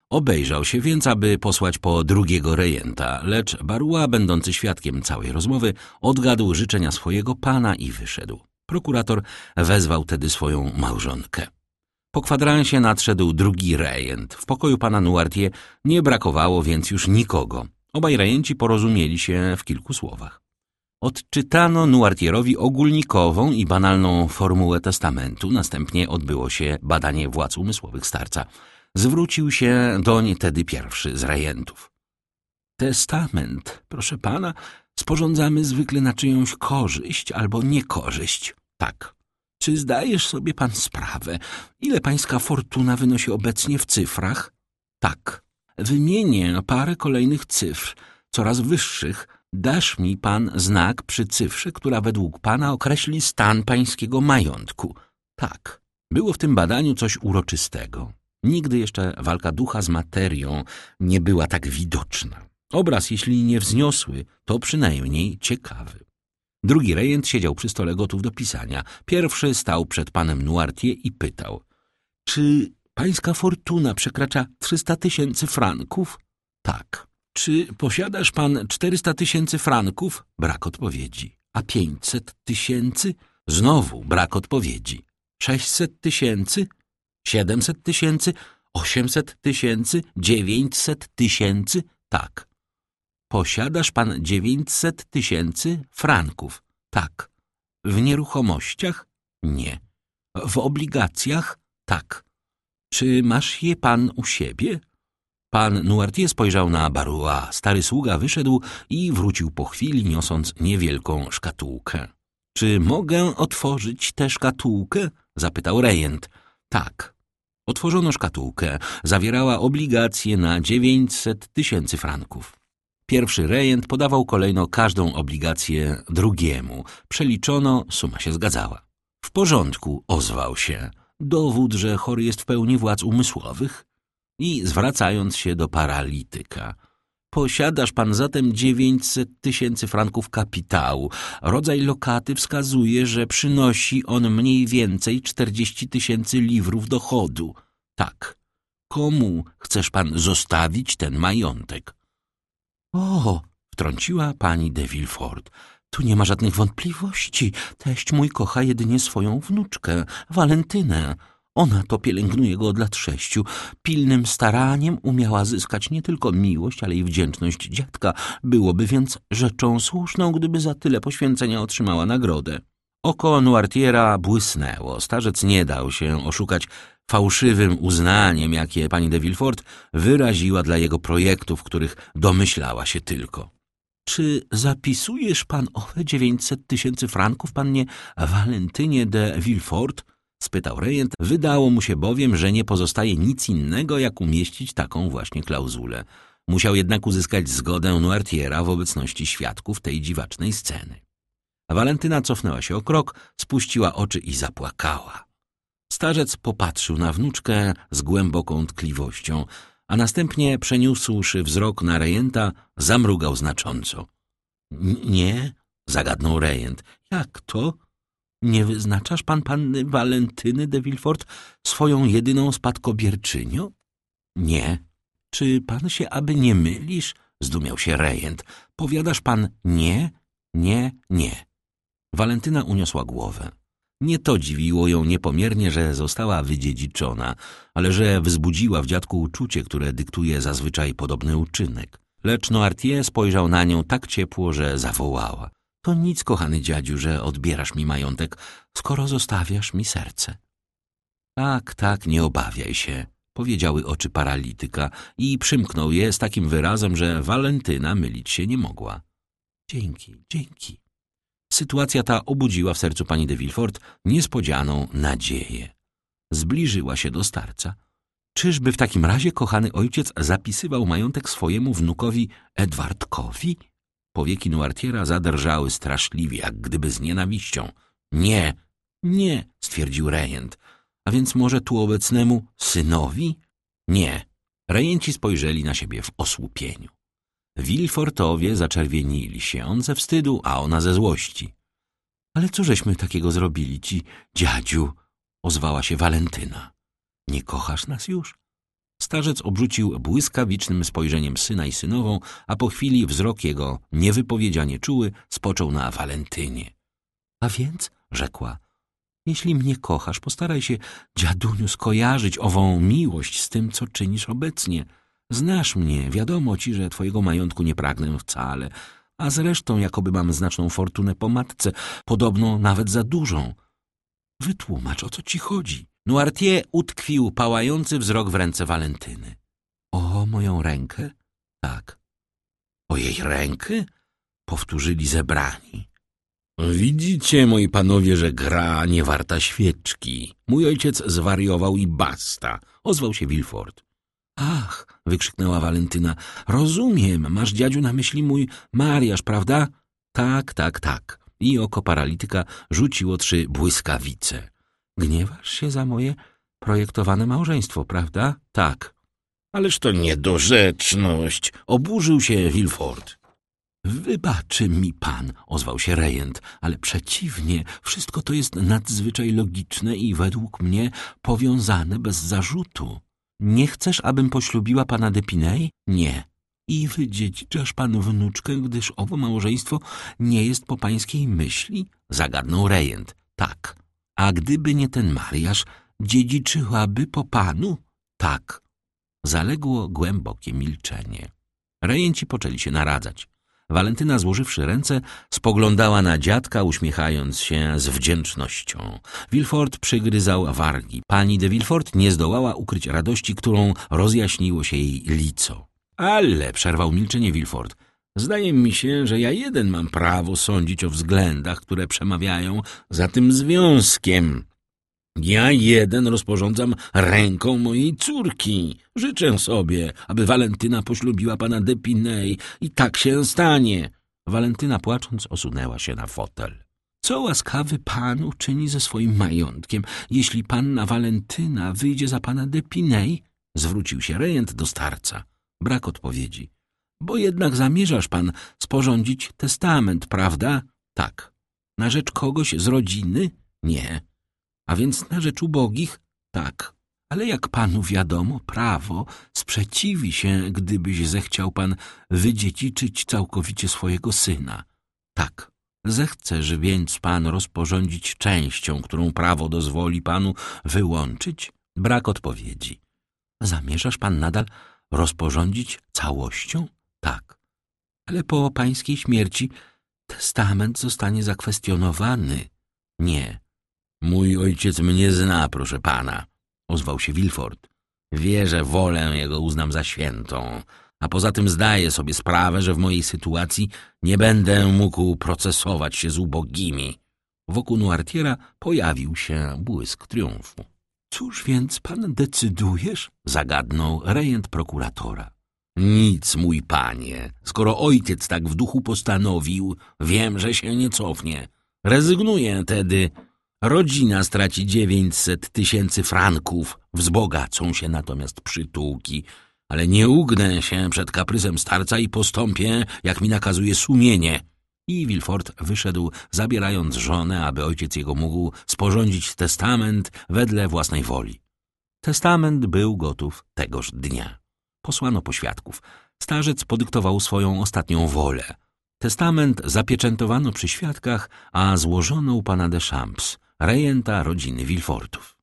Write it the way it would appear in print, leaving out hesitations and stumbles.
Obejrzał się więc, aby posłać po drugiego rejenta, lecz Barua, będący świadkiem całej rozmowy, odgadł życzenia swojego pana i wyszedł. Prokurator wezwał tedy swoją małżonkę. Po kwadransie nadszedł drugi rejent. W pokoju pana Noirtier nie brakowało więc już nikogo. Obaj rejenci porozumieli się w kilku słowach. Odczytano Noirtierowi ogólnikową i banalną formułę testamentu, następnie odbyło się badanie władz umysłowych starca. Zwrócił się doń tedy pierwszy z rejentów. Testament, proszę pana, sporządzamy zwykle na czyjąś korzyść albo niekorzyść. Tak. Czy zdajesz sobie pan sprawę, ile pańska fortuna wynosi obecnie w cyfrach? Tak. Wymienię parę kolejnych cyfr, coraz wyższych. Dasz mi pan znak przy cyfrze, która według pana określi stan pańskiego majątku. Tak. Było w tym badaniu coś uroczystego. Nigdy jeszcze walka ducha z materią nie była tak widoczna. Obraz, jeśli nie wzniosły, to przynajmniej ciekawy. Drugi rejent siedział przy stole gotów do pisania. Pierwszy stał przed panem Noirtier i pytał: czy pańska fortuna przekracza 300 000 franków? Tak. Czy posiadasz pan 400 000 franków? Brak odpowiedzi. A 500 000? Znowu brak odpowiedzi. 600 000? 700 000? 800 000? 900 000? Tak. Posiadasz pan 900 000 franków? Tak. W nieruchomościach? Nie. W obligacjach? Tak. Czy masz je pan u siebie? Pan Noirtier spojrzał na Barua. Stary sługa wyszedł i wrócił po chwili, niosąc niewielką szkatułkę. Czy mogę otworzyć tę szkatułkę? Zapytał rejent. Tak. Otworzono szkatułkę. Zawierała obligacje na 900 000 franków. Pierwszy rejent podawał kolejno każdą obligację drugiemu. Przeliczono, suma się zgadzała. W porządku, ozwał się. Dowód, że chory jest w pełni władz umysłowych? I zwracając się do paralityka. Posiadasz pan zatem 900 000 franków kapitału. Rodzaj lokaty wskazuje, że przynosi on mniej więcej 40 000 liwrów dochodu. Tak. Komu chcesz pan zostawić ten majątek? O, wtrąciła pani de Villefort, tu nie ma żadnych wątpliwości. Teść mój kocha jedynie swoją wnuczkę, Walentynę. Ona to pielęgnuje go od lat 6. Pilnym staraniem umiała zyskać nie tylko miłość, ale i wdzięczność dziadka. Byłoby więc rzeczą słuszną, gdyby za tyle poświęcenia otrzymała nagrodę. Oko Noirtiera błysnęło. Starzec nie dał się oszukać fałszywym uznaniem, jakie pani de Villefort wyraziła dla jego projektów, których domyślała się tylko. Czy zapisujesz pan owe 900 000 franków pannie Walentynie de Villefort? Spytał rejent. Wydało mu się bowiem, że nie pozostaje nic innego, jak umieścić taką właśnie klauzulę. Musiał jednak uzyskać zgodę Noirtiera w obecności świadków tej dziwacznej sceny. Walentyna cofnęła się o krok, spuściła oczy i zapłakała. Starzec popatrzył na wnuczkę z głęboką tkliwością, a następnie, przeniósłszy wzrok na rejenta, zamrugał znacząco. Nie? Zagadnął rejent. Jak to? Nie wyznaczasz pan panny Walentyny de Villefort swoją jedyną spadkobierczynią? Nie. Czy pan się aby nie mylisz? Zdumiał się rejent. Powiadasz pan nie, nie, nie. Walentyna uniosła głowę. Nie to dziwiło ją niepomiernie, że została wydziedziczona, ale że wzbudziła w dziadku uczucie, które dyktuje zazwyczaj podobny uczynek. Lecz Noirtier spojrzał na nią tak ciepło, że zawołała. To nic, kochany dziadziu, że odbierasz mi majątek, skoro zostawiasz mi serce. Tak, tak, nie obawiaj się, powiedziały oczy paralityka i przymknął je z takim wyrazem, że Walentyna mylić się nie mogła. Dzięki, dzięki. Sytuacja ta obudziła w sercu pani de Villefort niespodzianą nadzieję. Zbliżyła się do starca. Czyżby w takim razie kochany ojciec zapisywał majątek swojemu wnukowi Edwardkowi? Powieki Noirtiera zadrżały straszliwie, jak gdyby z nienawiścią. Nie, nie, stwierdził rejent. A więc może tu obecnemu synowi? Nie. Rejenci spojrzeli na siebie w osłupieniu. Villefortowie zaczerwienili się, on ze wstydu, a ona ze złości. Ale co żeśmy takiego zrobili ci, dziadziu? Ozwała się Walentyna. Nie kochasz nas już? Starzec obrzucił błyskawicznym spojrzeniem syna i synową, a po chwili wzrok jego, niewypowiedzianie czuły, spoczął na Walentynie. — A więc — rzekła — jeśli mnie kochasz, postaraj się, dziaduniu, skojarzyć ową miłość z tym, co czynisz obecnie. Znasz mnie, wiadomo ci, że twojego majątku nie pragnę wcale, a zresztą jakoby mam znaczną fortunę po matce, podobno nawet za dużą. Wytłumacz, o co ci chodzi. Noirtier utkwił pałający wzrok w ręce Walentyny. O moją rękę? Tak. O jej rękę? Powtórzyli zebrani. Widzicie, moi panowie, że gra nie warta świeczki. Mój ojciec zwariował i basta. Ozwał się Villefort. Ach, wykrzyknęła Walentyna. Rozumiem, masz, dziadziu, na myśli mój mariaż, prawda? Tak, tak, tak. I oko paralityka rzuciło 3 błyskawice. Gniewasz się za moje projektowane małżeństwo, prawda? Tak. Ależ to niedorzeczność. Oburzył się Villefort. Wybaczy mi pan, ozwał się rejent, ale przeciwnie, wszystko to jest nadzwyczaj logiczne i według mnie powiązane bez zarzutu. Nie chcesz, abym poślubiła pana d'Épinay? Nie. I wydziedziczasz pan wnuczkę, gdyż owo małżeństwo nie jest po pańskiej myśli? Zagadnął rejent. Tak. A gdyby nie ten mariaż, dziedziczyłaby po panu? Tak. Zaległo głębokie milczenie. Rejenci poczęli się naradzać. Walentyna, złożywszy ręce, spoglądała na dziadka, uśmiechając się z wdzięcznością. Villefort przygryzał wargi. Pani de Villefort nie zdołała ukryć radości, którą rozjaśniło się jej lico. Ale, przerwał milczenie Villefort, zdaje mi się, że ja jeden mam prawo sądzić o względach, które przemawiają za tym związkiem. Ja jeden rozporządzam ręką mojej córki. Życzę sobie, aby Walentyna poślubiła pana d'Épinay i tak się stanie. Walentyna, płacząc, osunęła się na fotel. Co łaskawy pan uczyni ze swoim majątkiem, jeśli panna Walentyna wyjdzie za pana d'Épinay? Zwrócił się rejent do starca. Brak odpowiedzi. Bo jednak zamierzasz pan sporządzić testament, prawda? Tak. Na rzecz kogoś z rodziny? Nie. A więc na rzecz ubogich? Tak. Ale jak panu wiadomo, prawo sprzeciwi się, gdybyś zechciał pan wydziedziczyć całkowicie swojego syna. Tak. Zechcesz więc pan rozporządzić częścią, którą prawo dozwoli panu wyłączyć? Brak odpowiedzi. Zamierzasz pan nadal rozporządzić całością? Tak. Ale po pańskiej śmierci testament zostanie zakwestionowany. Nie. Mój ojciec mnie zna, proszę pana, ozwał się Villefort. Wie, że wolę jego uznam za świętą, a poza tym zdaję sobie sprawę, że w mojej sytuacji nie będę mógł procesować się z ubogimi. Wokół Noirtiera pojawił się błysk triumfu. Cóż więc pan decydujesz? Zagadnął rejent prokuratora. Nic, mój panie. Skoro ojciec tak w duchu postanowił, wiem, że się nie cofnie. Rezygnuję tedy. Rodzina straci 900 000 franków, wzbogacą się natomiast przytułki, ale nie ugnę się przed kaprysem starca i postąpię, jak mi nakazuje sumienie. I Villefort wyszedł, zabierając żonę, aby ojciec jego mógł sporządzić testament wedle własnej woli. Testament był gotów tegoż dnia. Posłano po świadków. Starzec podyktował swoją ostatnią wolę. Testament zapieczętowano przy świadkach, a złożono u pana Deschamps, rejenta rodziny Villefortów.